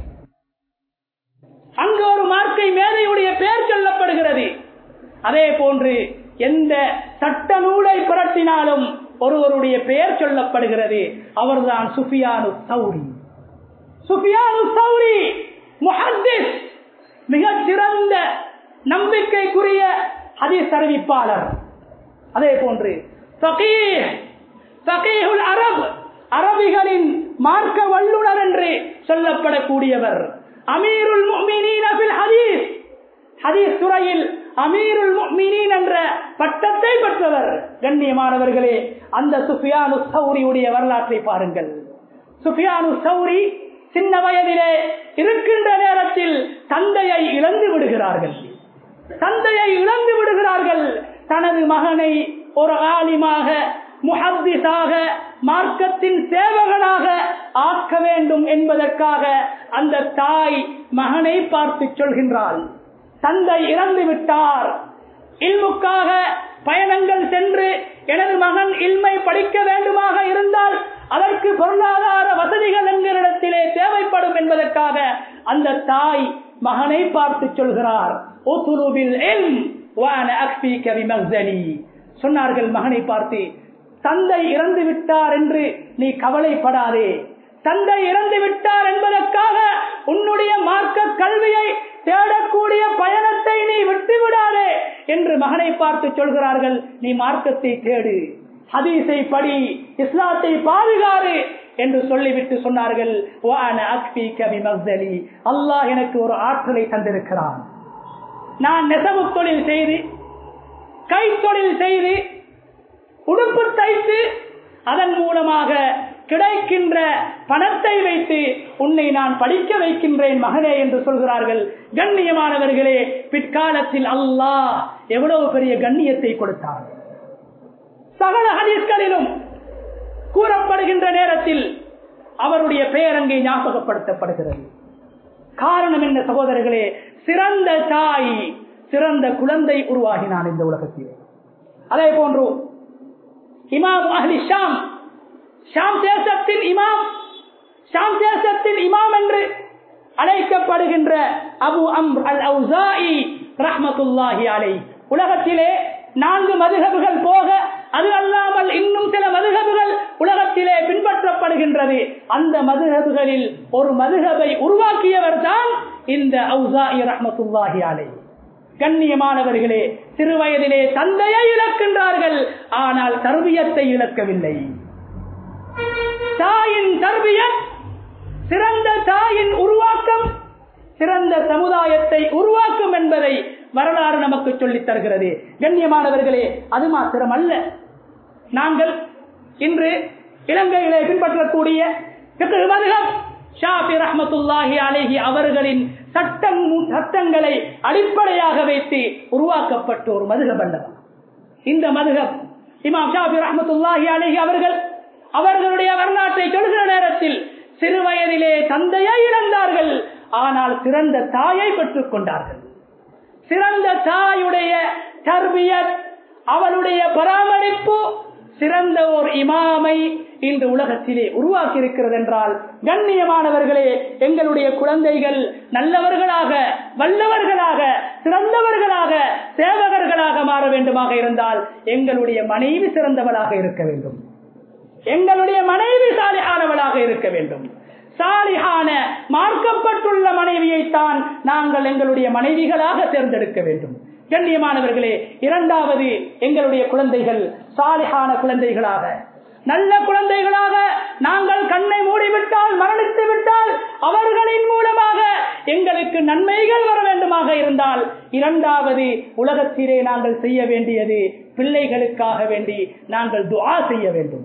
அங்கு ஒரு மார்க்கை மேதையுடைய பெயர் சொல்லப்படுகிறது. அதே போன்று எந்த சட்ட நூலை புரட்டினாலும் ஒருவருடைய பெயர் சொல்லப்படுகிறது. அவர்தான் சுஃபியானு சௌரி. சுஃபியானு சௌரி முஹத்திஸ், மிகச் சிறந்த நம்பிக்கைக்குரிய ஹதீஸ் அறிவிப்பாளர். அதே போன்று ஃபகீஹுல் அரப், அரபிகளின் மார்க்க வல்லுனர் என்று சொல்லப்படக்கூடியவர். அமீருல் முஃமினீன ஃபில் ஹதீஸ், ஹதீஸ் துறையில் அமீருல் முஃமினீன் என்ற பட்டத்தை பெற்றவர். கண்ணியமானவர்களே, அந்த சுஃபியானு சௌரியுடைய வரலாற்றை பாருங்கள். சுஃபியானு சௌரி சின்ன வயதிலே இருக்கின்ற நேரத்தில் தந்தையை இழந்து விடுகிறார்கள். தனது மகனை ஒரு ஆலிமாக, முஹத்திஸாக, மார்க்கத்தின் சேவகனாக ஆக்க வேண்டும் என்பதற்காக அந்த தாய் மகனை பார்த்து சொல்கின்றாள், தந்தை இறந்து விட்டார், இல்முக்காக பயணங்கள் சென்று எனது மகன் இல்மை படிக்க வேண்டுமாக இருந்தால் அதற்கு பொருளாதார வசதிகள் எங்களிடத்திலே தேவைப்படும் என்பதற்காக அந்த தாய் மகனை பார்த்து சொல்கிறார், சொன்னார்கள் மகனை பார்த்து, தந்தை இறந்து விட்டார் என்று நீ கவலைப்படாதே, தந்தை இறந்து விட்டார் என்பதற்காக உன்னுடைய மார்க்க கல்வியை தேடக்கூடிய பயணத்தை நீ விட்டுவிடாதே என்று மகனை பார்த்து சொல்கிறார்கள். நீ மார்க்கத்தை தேடு, ஹதீஸை படி, இஸ்லாத்தை பாதுகாரு என்று சொல்லிவிட்டு சொன்னார்கள், அல்லாஹ் எனக்கு ஒரு ஆற்றலை தந்திருக்கிறான். நான் நெசவு தொழில் செய்து, கைத்தொழில் செய்து, உடுப்பு தைத்து, அதன் மூலமாக கிடைக்கின்ற பணத்தை வைத்து உன்னை நான் படிக்க வைக்கின்றேன் மகனே என்று சொல்கிறார்கள். கண்ணியமானவர்களே, பிற்காலத்தில் அல்லாஹ் எவ்வளவு பெரிய கண்ணியத்தை கொடுத்தார். சகல ஹதீஸ்களிலும் கூறப்படுகின்ற நேரத்தில் அவருடைய பெயர் அங்கே ஞாபகப்படுத்தப்படுகிறது. காரணம் என்ன சகோதரர்களே? சிறந்த தாய், சிறந்த குழந்தை உருவாகினான் இந்த உலகத்திலே. அதே போன்று இமாம் அஹ்லி ஷாம், ஷாம் தேசத்தின் இமாம் என்று அழைக்கப்படுகின்ற அபு அம்ர் அல் அவுசாஇ ரஹ்மத்துல்லாஹி அலைஹி, உலகத்திலே 4 மதுஹபுகள் போக அது அல்லாமல் இன்னும் சில மதுஹபுகள் உலகத்திலே பின்பற்றப்படுகின்றது. அந்த மதுஹபுகளில் ஒரு மதுஹபை உருவாக்கியவர் தான் இந்த அவுசாஇ ரஹ்மத்துல்லாஹி அலைஹி. கண்ணியமானவர்களே, சிறு வயதிலே தந்தையை இழக்கின்றார்கள், ஆனால் தர்பியத்தை இழக்கவில்லை. தாயின் தர்பியத், சிறந்த தாயின் உருவாக்கம், சிறந்த சமுதாயத்தை உருவாக்கும் என்பதை வரலாறு நமக்கு சொல்லித் தருகிறது. கண்ணியமானவர்களே, அது மாத்திரம் அல்ல, நாங்கள் இன்று இலங்கையிலே பின்பற்றக்கூடிய ஷாஃபி ரஹ்மத்துல்லாஹி அலைஹி அவர்களின் சட்டங்களை அடிப்படையாக வைத்து உருவாக்கப்பட்ட ஒரு மதுஹப் அல்லவா இந்த மதுஹப். இமாம் ஷாஃபி ரஹ்மத்துல்லாஹி அலைஹி அவர்களுடைய வரலாற்றை சொல்கிற நேரத்தில் சிறு வயதிலே தந்தையை இழந்தார்கள், ஆனால் சிறந்த தாயை பெற்றுக் கொண்டார்கள். சிறந்த தாயுடைய தர்பியத், அவளுடைய பராமரிப்பு சிறந்த ஒரு இமாமை இன்று உலகத்திலே உருவாக்கி இருக்கிறது என்றால், கண்ணியமானவர்களே, எங்களுடைய குழந்தைகள் நல்லவர்களாக, வல்லவர்களாக, சிறந்தவர்களாக, சேவகர்களாக மாற வேண்டுமாக இருந்தால் எங்களுடைய மனைவி சிறந்தவளாக இருக்க வேண்டும். எங்களுடைய மனைவி சாலிஹானவளாக இருக்க வேண்டும். சாலிஹான மார்க்கப்பட்டுள்ள மனைவியைத்தான் நாங்கள் எங்களுடைய மனைவிகளாக தேர்ந்தெடுக்க வேண்டும். கண்ணியமானவர்களே, இரண்டாவது, எங்களுடைய குழந்தைகள் சாலிஹான குழந்தைகளாக, நல்ல குழந்தைகளாக நாங்கள் கண்ணை மூடிவிட்டால், மரணித்து விட்டால் அவர்களின் மூலமாக எங்களுக்கு நன்மைகள் வர வேண்டுமாக இருந்தால், இரண்டாவது உலகத்திலே நாங்கள் செய்ய வேண்டியது பிள்ளைகளுக்காக வேண்டி நாங்கள் துஆ செய்ய வேண்டும்.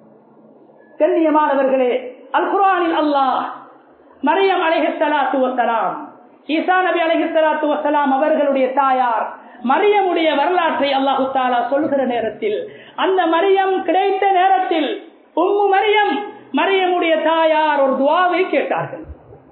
கண்ணியமானவர்களே, அல் குர்ஆனில் அல்லாஹ் மரியம் அலைஹிஸ்ஸலாத்து வஸ்ஸலாம், ஈசா நபி அலைஹிஸ்ஸலாத்து வஸ்ஸலாம் அவர்களுடைய தாயார் மரியமுடைய வரலாற்றை அல்லாஹு தஆலா சொல்கிற நேரத்தில், அந்த மரியம் கிடைத்த நேரத்தில் உம்மு மரியமுடைய தாயார் ஒரு துஆவை கேட்டார்கள்.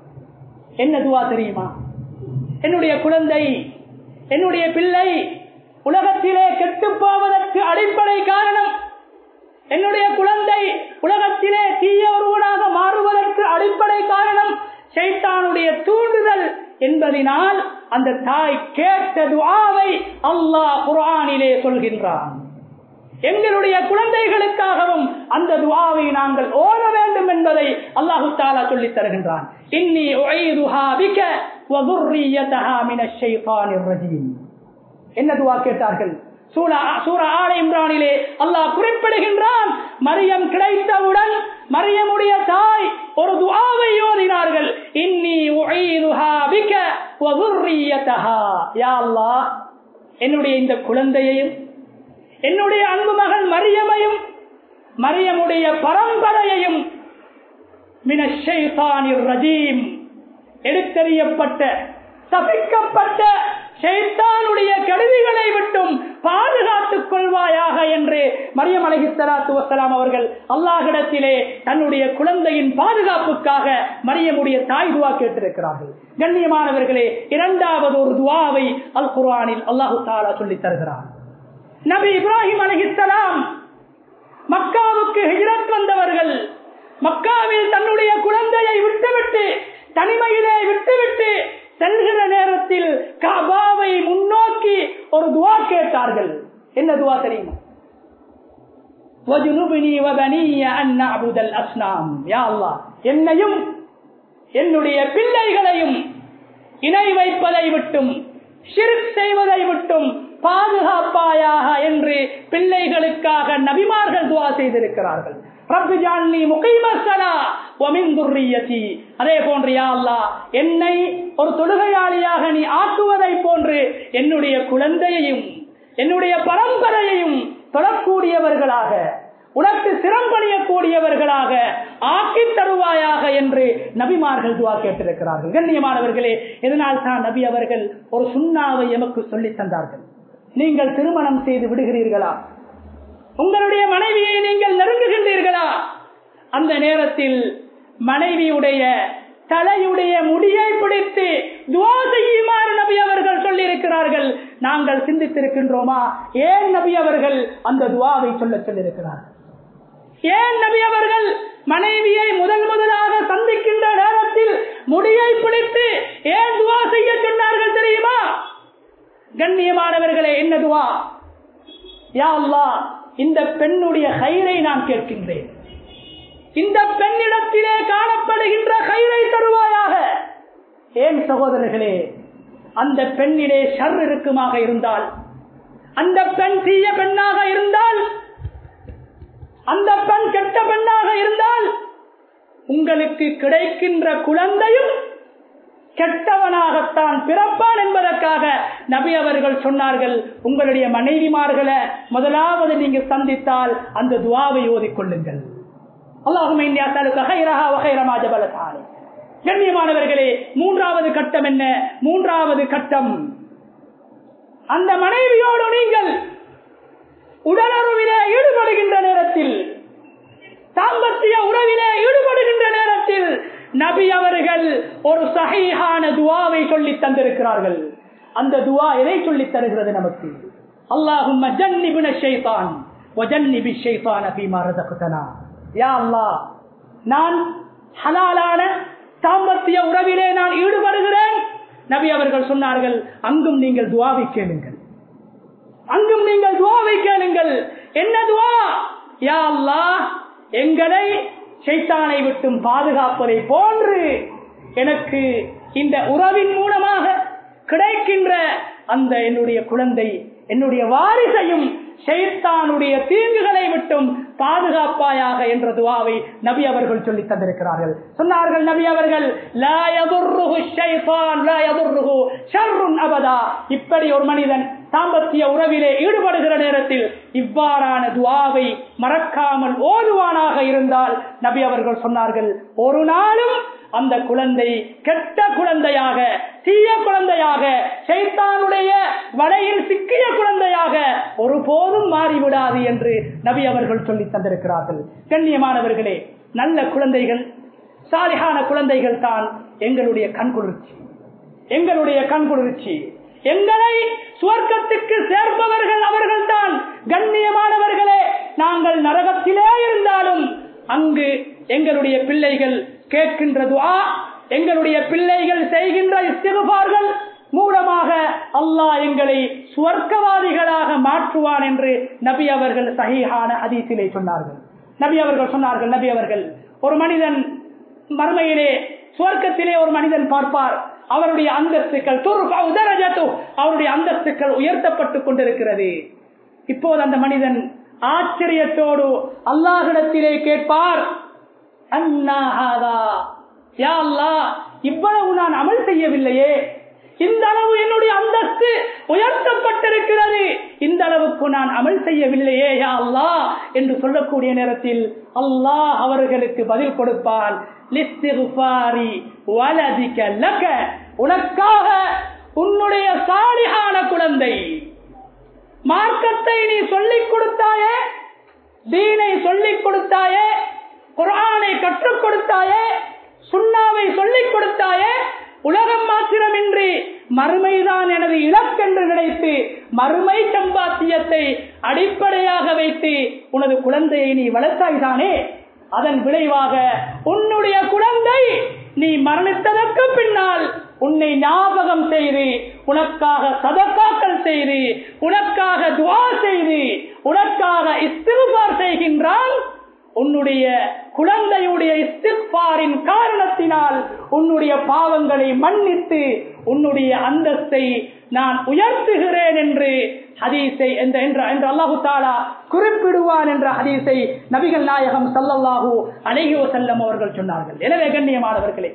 என்ன துஆ தெரியுமா? என்னுடைய குழந்தை, என்னுடைய பிள்ளை உலகத்திலே கெட்டுப் போவதற்கு அடிப்படை காரணம், என்னுடைய குழந்தை உலகத்திலே தீய ஒருவனாக மாறுவதற்கு அடிப்படை காரணம் ஷைத்தானுடைய தூண்டுதல் என்பதனால் அந்த தாய் கேட்ட துஆவை அல்லாஹ் குர்ஆனிலே சொல்கின்றான். எங்களுடைய குழந்தைகளுக்காகவும் அந்த துஆவை நாங்கள் ஓத வேண்டும் என்பதை அல்லாஹ் தஆலா சொல்லித் தருகின்றான். இன்னி உஈதுஹா பிக வ ذُرِّيَّتَهَا மின ஷைத்தானிர் ரஜீம். என்ன துஆ கேட்டார்கள்? சூரா ஆல இம்ரானிலே அல்லாஹ் குறிப்பிடுகின்றான், மரியம் கிடைத்தவுடன் மரியமுடைய தாய் ஒரு துஆவை ஓதினார்கள். இன்னி உஈதுஹா பிக வ ذُرِّيَّتَهَا. யா அல்லாஹ், என்னுடைய இந்த குழந்தையையும் என்னுடைய அன்பு மகள் மரியமையும் மரியமுடைய பரம்பரையையும் மின ஷைத்தானிர் ரஜீம், எடுத்தறியப்பட்ட சபிக்கப்பட்ட ஷைத்தானுடைய கெடுதிகளை விட்டும் பாதுகாத்துக் கொள்வாயாக என்று மரியம் அலைஹிஸ்ஸலாத்து வஸ்ஸலாம் அவர்கள் அல்லாஹ்விடத்திலே தன்னுடைய குழந்தையின் பாதுகாப்புக்காக மரியமுடைய தாய் துஆ கேட்டிருக்கிறார்கள். கண்ணியமானவர்களே, இரண்டாவது ஒரு துஆவை அல் குர்ஆனில் அல்லாஹ் தஆலா சொல்லித் தருகிறார். நபி இப்ராஹிம் அலைஹிஸ்ஸலாம் மக்காவுக்கு ஹிஜ்ரத் வந்தவர்கள், மக்காவில் தன்னுடைய குழந்தையை விட்டுவிட்டு தனிமையிலே விட்டுவிட்டு செல்கிற நேரத்தில் கஅபாவை முன்னோக்கி ஒரு துஆ கேட்டார்கள். என்ன துஆ தெரியுமா? வஜுனுப்னி வபனிய அன் நஅபுதல் அஸ்னாம். யா அல்லாஹ், என்னையும் என்னுடைய பிள்ளைகளையும் இணை வைப்பதை விட்டும் ஷிர்க் செய்வதை விட்டும் பாதுகாப்பாயாக என்று பிள்ளைகளுக்காக நபிமார்கள் துஆ செய்திருக்கிறார்கள். ரப்பி ஜஅல்னி முகீமஸ் ஸலா வ மின் ذُرِّيَّتِي. அதே போன்று யா அல்லாஹ், என்னை ஒரு தொழுகையாளியாக நீ ஆக்குவதை போன்று என்னுடைய குழந்தையையும் என்னுடைய பரம்பரையையும் தொழக்கூடியவர்களாக, உனக்கு சிரம்பணியக்கூடியவர்களாக ஆக்கி தருவாயாக என்று நபிமார்கள் துஆ கேட்டிருக்கிறார்கள். கண்ணியமானவர்களே, இதனால் தான் நபி அவர்கள் ஒரு சுன்னாவை எமக்கு சொல்லி தந்தார்கள். நீங்கள் திருமணம் செய்து விடுகிறீர்களா, உங்களுடைய மனைவியை நீங்கள் நெருங்குகின்றீர்களா, அந்த நேரத்தில் மனைவியுடைய தலையுடைய முடியை பிடித்து துஆ செய்யுமாறு நபி அவர்கள் சொல்லி இருக்கிறார்கள். நாங்கள் சிந்தித்திருக்கின்றோமா? ஏன் நபி அவர்கள் அந்த துஆவை சொல்லியிருக்கிறார்கள்? ஏன் நபி அவர்கள் மனைவியை முதலாக சந்திக்கின்ற நேரத்தில் முடியை பிடித்து ஏன் துஆ செய்ய சொன்னார்கள் தெரியுமா? கண்ணியமானவர்களே, என்ன துஆ? யா அல்லாஹ், இந்த பெண்ணுடைய கைரை நான் கேட்கின்றேன், இந்த பெண்ணிடத்திலே காணப்படுகின்ற கைரை தருவாயாக. ஏன் சகோதரர்களே, அந்த பெண்ணிலே ஷர் இருக்குமாக இருந்தால், அந்த பெண் தீய பெண்ணாக இருந்தால், அந்த பெண் கெட்ட பெண்ணாக இருந்தால், உங்களுக்கு கிடைக்கின்ற குழந்தையும் கெட்டவனாகத்தான் பிறப்பான் என்பதற்காக நபி அவர்கள் சொன்னார்கள், உங்களுடைய மனைவிமார்களை முதலாவது நீங்க சந்தித்தால் அந்த துஆவை ஓதிக்கொள்ளுங்கள். அல்லாஹும்ம இன்னி அஸ்அலுக கைரஹா வ கைர மா ஜபலத் அலைஹி. கண்ணியமானவர்களே, மூன்றாவது கட்டம் என்ன? மூன்றாவது கட்டம், அந்த மனைவியோடு நீங்கள் உடலுறவிலே ஈடுபடுகின்ற நேரத்தில், தாம்பத்திய உறவிலே ஈடுபடுகின்ற நேரத்தில் நபி அவர்கள் ஒரு சஹீஹான துஆவை சொல்லி தந்திருக்கிறார்கள். அந்த துஆ எதை சொல்லி தருகிறது நமக்கு? அல்லாஹும்ம ஜன்னிப்னா ஷைத்தான் வ ஜன்னிபி ஷைத்தான ஃபீமா ரஸக்தனா. யா அல்லாஹ், நான் ஹலாலான தாம்பத்திய உறவிலே நான் ஈடுபடுகிறேன். நபி அவர்கள் சொன்னார்கள், அங்கும் நீங்கள் துஆவை கேளுங்கள், அங்கும் நீங்கள் துஆவை கேளுங்கள். என்ன துஆ? யா அல்லாஹ், எங்களை ஷைத்தானை விட்டும் பாதுகாப்பதை போன்று எனக்கு இந்த உறவின் மூலமாக கிடைக்கின்ற அந்த என்னுடைய குழந்தை, என்னுடைய வாரிசையும் ஷைத்தானுடைய தீங்குகளை விட்டும் பாதுகாப்பாயாக என்ற துஆவை நபி அவர்கள் சொல்லி தந்திருக்கிறார்கள். சொன்னார்கள் நபி அவர்கள், லா யதுர்ருஹு ஷைத்தான் லா யதுர்ருஹு ஷர்ருன் அபதா. இப்படி ஒரு மனிதன் தாம்பத்திய உறவிலே ஈடுபடுகிற நேரத்தில் இவ்வாறான துஆவை மறக்காமல் ஓதுவானாக இருந்தால் நபி அவர்கள் சொன்னார்கள், ஒரு நாளும் அந்த குழந்தை கெட்ட குழந்தையாக, தீய குழந்தையாக, ஷைத்தானுடைய வலையில் சிக்கிய குழந்தையாக ஒருபோதும் மாறிவிடாது என்று நபி அவர்கள் சொல்லி தந்திருக்கிறார்கள். கண்ணியமானவர்களே, நல்ல குழந்தைகள், சாலிஹான குழந்தைகள் தான் எங்களுடைய கண்குளிர்ச்சி, எங்களுடைய கண்குளிர்ச்சி. எங்களை சுவர்க்கத்துக்கு சேர்ப்பவர்கள் அவர்கள் தான். கண்ணியமானவர்களே, நாங்கள் நரகத்திலே இருந்தாலும் அங்கு எங்களுடைய பிள்ளைகள் கேட்கின்ற துஆ, எங்களுடைய பிள்ளைகள் செய்கின்ற இஸ்திக்ஃபார்கள் மூலமாக அல்லாஹ் எங்களை சுவர்க்கவாதிகளாக மாற்றுவான் என்று நபி அவர்கள் சஹீஹான ஹதீஸிலே சொன்னார்கள். நபி அவர்கள் சொன்னார்கள், நபி அவர்கள், ஒரு மனிதன் மறுமையிலே சுவர்க்கத்திலே ஒரு மனிதன் பார்ப்பார், அவருடைய அந்தஸ்துக்கள் அவருடைய அந்தஸ்துக்கள் உயர்த்தப்பட்டுக் கொண்டிருக்கிறது. இப்போது அந்த மனிதன் ஆச்சரியத்தோடு அல்லாஹ்விடத்திலே கேட்பார், அன்னா ஹாதா, யா அல்லாஹ், இவ்வளவு நான் அமல் செய்யவில்லையே, இந்த அளவு என்னுடைய அந்தஸ்து உயர்த்தப்பட்டிருக்கிறது, இந்த அளவுக்கு நான் அமல் செய்யவில்லையே யா அல்லாஹ் என்று சொல்லக்கூடிய நேரத்தில் அல்லாஹ் அவர்களுக்கு பதில் கொடுப்பான், லிஸ்திக்ஃபாரி வலதிக லக, உனக்காக உன்னுடைய சாலிஹான குழந்தை, மார்க்கத்தை நீ சொல்லிக் கொடுத்தாயே, தீனை சொல்லிக் கொடுத்தாயே, குர்ஆனை கற்றுக் கொடுத்தாயே, சுன்னாவை சொல்லிக் கொடுத்தாயே, உலகம் மாத்திரமின்றி மறுமைதான் எனது இலக்கென்று நினைத்து மறுமை சம்பாத்தியத்தை அடிப்படையாக வைத்து உனது குழந்தையை நீ வளர்த்தாய்தானே, அதன் விளைவாக உன்னுடைய குழந்தை நீ மரணித்ததற்கு பின்னால் உன்னை ஞாபகம் செய்து உனக்காக சதகாக்கள் செய்து உனக்காக துஆ செய்து உனக்காக இஸ்திக்ஃபார் செய்கின்றான். உன்னுடைய குழந்தையுடைய இஸ்திக்ஃபாரின் காரணத்தினால் உன்னுடைய பாவங்களை மன்னித்து உன்னுடைய அந்தஸ்தை நான் உயர்த்துகிறேன் என்று ஹதீஸை என்று அல்லாஹு தஆலா குறிப்பிடுவான் என்ற ஹதீஸை நபிகள் நாயகம் ஸல்லல்லாஹு அலைஹி வஸல்லம் அவர்கள் சொன்னார்கள். எனவே கண்ணியமானவர்களே,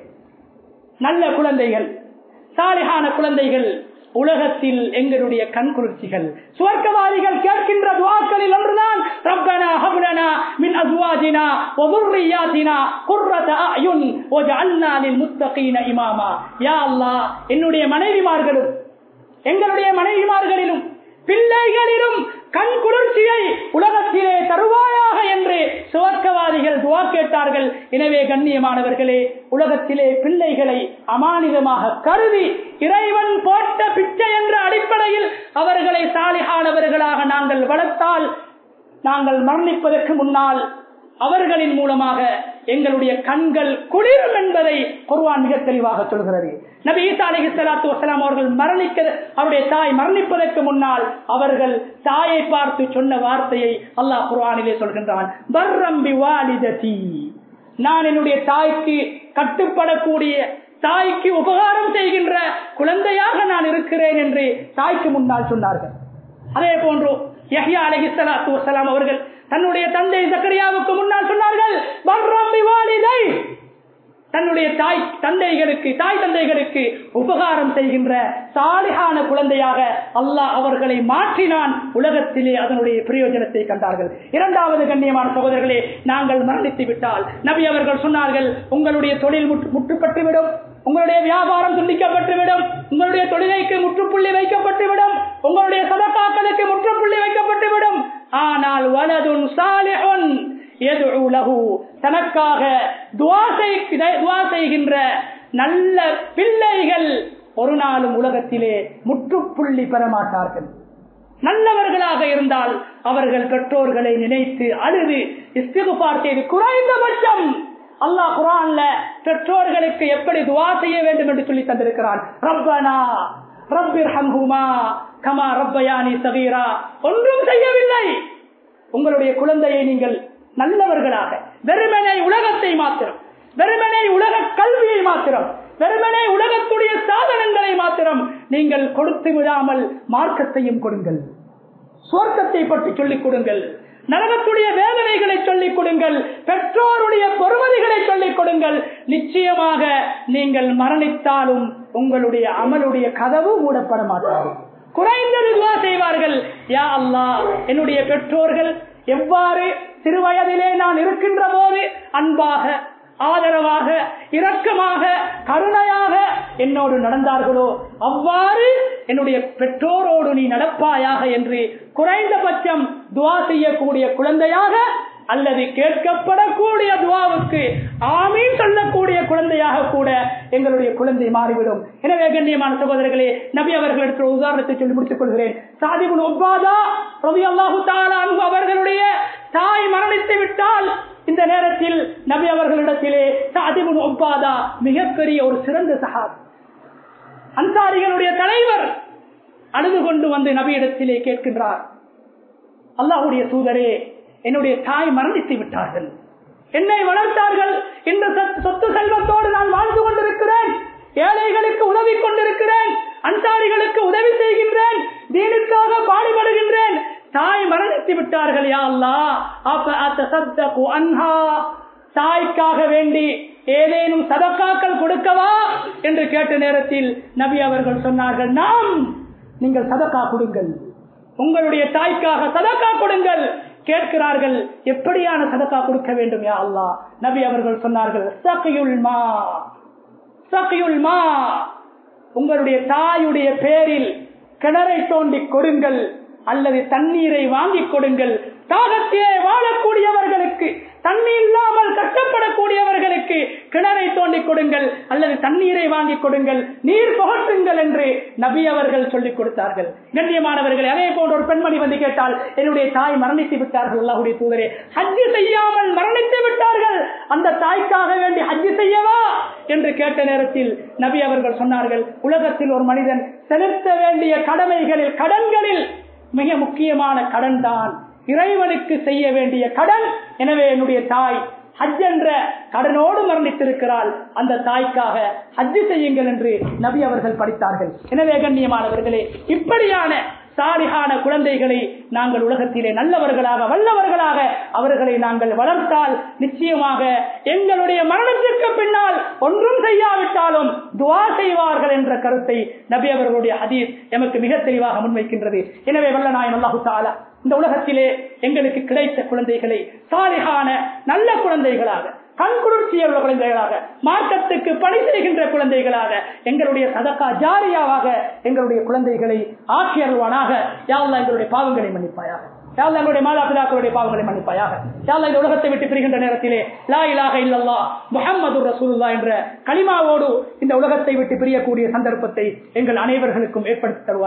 நல்ல குழந்தைகள், சாலிஹான குழந்தைகள் உலகத்தில் எங்களுடைய கண்குளிர்ச்சிகள். சுவர்க்கவாதிகள் கேட்கின்ற துஆக்களில் ஒன்றுதான், ரப்பனா ஹப் லனா மின் அஸ்வாஜினா வ ذُرِّيَّاتِنَا قُرَّةَ أَعْيُنٍ وَاجْعَلْنَا لِلْمُتَّقِينَ إِمَامًا. யா அல்லாஹ், என்னுடைய மனைவிமார்களும் எங்களுடைய மனைவிமார்களிலும் பிள்ளைகளிலும் கண் குளிர்ச்சியை உலகத்திலே தருவாயாக என்று சுவர்க்கவாதிகள் துஆ கேட்டார்கள். எனவே கண்ணியமானவர்களே, உலகத்திலே பிள்ளைகளை அமானிதமாக கருதி இறைவன் போட்ட பிச்சை என்ற அடிப்படையில் அவர்களை சாலிஹானவர்களாக நாங்கள் வளர்த்தால், நாங்கள் மரணிப்பதற்கு முன்னால் அவர்களின் மூலமாக எங்களுடைய கண்கள் குளிரும் என்பதை குர்ஆன் மிக தெளிவாக சொல்கிறது. நபி ஈசா அலைஹிஸ்ஸலாத்து வஸலாம் அவர்கள் அவருடைய தாய் மரணிப்பதற்கு முன்னால் அவர்கள் தாயை பார்த்து சொன்ன வார்த்தையை அல்லாஹ் குர்ஆனிலே சொல்கின்றான், பர்ரம் பிவாலிததி, நான் என்னுடைய தாய்க்கு கட்டுப்படக்கூடிய, தாய்க்கு உபகாரம் செய்கின்ற குழந்தையாக நான் இருக்கிறேன் என்று தாய்க்கு முன்னால் சொன்னார்கள். அதே போன்று யஹ்யா அலைஹிஸ்ஸலாத்து வஸலாம் அவர்கள் தன்னுடைய தந்தை ஜக்கரியாவுக்கு முன்னால் சொன்னார்கள், பர்ரம் பிவாலிதை, தன்னுடைய தாய் தந்தைகளுக்கு உபகாரம் செய்கின்ற சாலிஹான குழந்தையாக அல்லாஹ் அவர்களை மாற்றினான். உலகத்திலே அதனுடைய பிரயோஜனத்தை கண்டார்கள். இரண்டாவது கண்ணியமான சகோதரர்களே, நாங்கள் மரணித்து விட்டால் நபி அவர்கள் சொன்னார்கள், உங்களுடைய தொழில் முற்றுப்பட்டுவிடும், உங்களுடைய வியாபாரம் துண்டிக்கப்பட்டுவிடும், உங்களுடைய தொழிலைக்கு முற்றுப்புள்ளி வைக்கப்பட்டுவிடும், உங்களுடைய சதகாக்களுக்கு முற்றுப்புள்ளி வைக்கப்பட்டுவிடும். ஆனால் வலதுன் சாலிஹுன் யதுஉ லஹு, தனக்காக துஆ செய்கின்ற நல்ல பிள்ளைகள் ஒரு நாளும் உலகத்திலே முற்றுப்புள்ளி பெற மாட்டார்கள். நல்லவர்களாக இருந்தால் அவர்கள் பெற்றோர்களை நினைத்து அழுது இஸ்திக்ஃபார் செய்து குறைந்தபட்சம் அல்லாஹ் குர்ஆன்ல பெற்றோர்களுக்கு எப்படி துஆ செய்ய வேண்டும் என்று சொல்லி தந்திருக்கிறான். ரப்பனா ரப்பிர்ஹம்ஹுமா கமா ரப்பயானி ஸகீரா. ஒன்றும் செய்யவில்லை, உங்களுடைய குழந்தையை நீங்கள் நல்லவர்களாக, வெறுமனே உலகத்தை மாத்திரம், வெறுமனே உலக கல்வியை மாத்திரம், வெறுமனே உலகத்துடைய சாதனங்களை மாத்திரம் நீங்கள் கொடுத்து விடாமல் மார்க்கத்தையும் கொடுங்கள், சுவர்க்கத்தை பற்றி சொல்லிக் கொடுங்கள், நரகத்துடைய வேதனைகளை சொல்லிக் கொடுங்கள், பெற்றோருடைய பொறுமதிகளை சொல்லிக் கொடுங்கள். நிச்சயமாக நீங்கள் மரணித்தாலும் உங்களுடைய அமலுடைய கதவு மூடப்பட மாட்டாது. குறைந்தது துஆ செய்வார்கள், யா அல்லாஹ், என்னுடைய பெற்றோர்கள் எவ்வாறு சிறுவயதிலே நான் இருக்கின்ற போது அன்பாக, ஆதரவாக, இரக்கமாக, கருணையாக என்னோடு நடந்தார்களோ அவ்வாறு என்னுடைய பெற்றோரோடு நீ நடப்பாயாக என்று குறைந்தபட்சம் துஆ செய்யக்கூடிய குழந்தையாக அல்லது கேட்கப்படக்கூடிய துஆவுக்கு ஆமீன் சொல்லக்கூடிய குழந்தையாக கூட எங்களுடைய குழந்தை மாறிவிடும். எனவே கண்ணியமான சகோதரர்களே, நபி அவர்களிடத்தில் உதாரணத்தை சொல்லி முடித்துக் கொள்கிறேன். சஅத் இப்னு உபாதா ரலியல்லாஹு தஆலா அன்ஹு அவர்களுடைய தாய் மரணித்து விட்டால் இந்த நேரத்தில் நபி அவர்களிடத்திலே சஅத் இப்னு உபாதா மிகப்பெரிய ஒரு சிறந்த சஹாபி, அன்சாரிகளுடைய தலைவர், அழுது கொண்டு வந்து நபியிடத்திலே கேட்கின்றார், அல்லாஹ்வுடைய தூதரே, என்னுடைய தாய் மரணித்து விட்டார்கள், என்னை வளர்த்தார்கள், இந்த சொத்து செல்வத்தோடு நான் வாழ்ந்து கொண்டிருக்கிறேன், ஏழைகளுக்கு உதவி கொண்டிருக்கிறேன், அன்சாரிகளுக்கு உதவி செய்கின்றேன், தீனுக்காக பாடுபடுகின்றேன், தாய் மரணித்து விட்டார்கள், யா அல்லாஹ் அத்தஸத்தகு அன்ஹா, தாய்க்காக வேண்டி ஏதேனும் சதக்காக்கள் கொடுக்கவா என்று கேட்ட நேரத்தில் நபி அவர்கள் சொன்னார்கள், நாம், நீங்கள் சதக்கா கொடுங்கள், உங்களுடைய தாய்க்காக சதக்கா கொடுங்கள். கேட்கிறார்கள், எப்படியான சதக்கா கொடுக்க வேண்டும் யா அல்லாஹ்? நபி அவர்கள் சொன்னார்கள், சகியுல் மா, சகியுல் மா, உங்களுடைய தாயுடைய பேரில் கிணறை தோண்டி கொடுங்கள் அல்லது தண்ணீரை வாங்கி கொடுங்கள். தாகத்திலே வாழக்கூடியவர்களுக்கு, தண்ணீர் இல்லாமல் கஷ்டப்படக்கூடியவர்களுக்கு கிணறை தோண்டி கொடுங்கள் அல்லது தண்ணீரை வாங்கி கொடுங்கள், நீர் புகட்டுங்கள் என்று நபி அவர்கள் சொல்லிக் கொடுத்தார்கள். கண்ணியமானவர்கள், அதே போன்ற ஒரு பெண்மணி வந்து கேட்டால், என்னுடைய தாய் மரணித்து விட்டார்கள் அல்லாஹ்வுடைய தூதரே, ஹஜ் செய்யாமல் மரணித்து விட்டார்கள், அந்த தாய்க்காக வேண்டி ஹஜ் செய்யவா என்று கேட்ட நேரத்தில் நபி அவர்கள் சொன்னார்கள், உலகத்தில் ஒரு மனிதன் செலுத்த வேண்டிய கடன்களில் மிக முக்கியமான கடன் தான் இறைவனுக்கு செய்ய வேண்டிய கடன். எனவே என்னுடைய தாய் ஹஜ் என்ற கடனோடு மரணித்திருக்கிறாள், அந்த தாய்க்காக ஹஜ் செய்யுங்கள் என்று நபி அவர்கள் படித்தார்கள். எனவே கண்ணியமானவர்களே, இப்படியான சாலிஹான குழந்தைகளை நாங்கள் உலகத்திலே நல்லவர்களாக, வல்லவர்களாக அவர்களை நாங்கள் வளர்த்தால் நிச்சயமாக எங்களுடைய மரணத்திற்கு பின்னால் ஒன்றும் செய்யாவிட்டாலும் துஆ செய்வார்கள் என்ற கருத்தை நபி அவர்களுடைய ஹதீஸ் எமக்கு மிக தெளிவாக முன்வைக்கின்றது. எனவே வல்ல நாயன் அல்லாஹு தஆலா இந்த உலகத்திலே எங்களுக்கு கிடைத்த குழந்தைகளை சாலிஹான நல்ல குழந்தைகளாக, கண்குளிர்ச்சிய உள்ள குழந்தைகளாக, மார்க்கத்துக்கு பணி செய்கின்ற குழந்தைகளாக, எங்களுடைய சதகா ஜாரியாவாக எங்களுடைய குழந்தைகளை ஆக்கி அருள்வானாக. யா அல்லாஹ் எங்களுடைய பாவங்களை மன்னிப்பாயாக, யா அல்லாஹ் எங்களுடைய மாதா பிதாக்களுடைய பாவங்களை மன்னிப்பாயாக. யா அல்லாஹ் இந்த உலகத்தை விட்டு பிரிகின்ற நேரத்திலே லா இலாஹ இல்லல்லாஹ் முஹம்மதுர் ரசூலுல்லாஹ் என்ற கலிமாவோடு இந்த உலகத்தை விட்டு பிரியக்கூடிய சந்தர்ப்பத்தை எங்கள் அனைவர்களுக்கும் ஏற்படுத்தி தருவார்.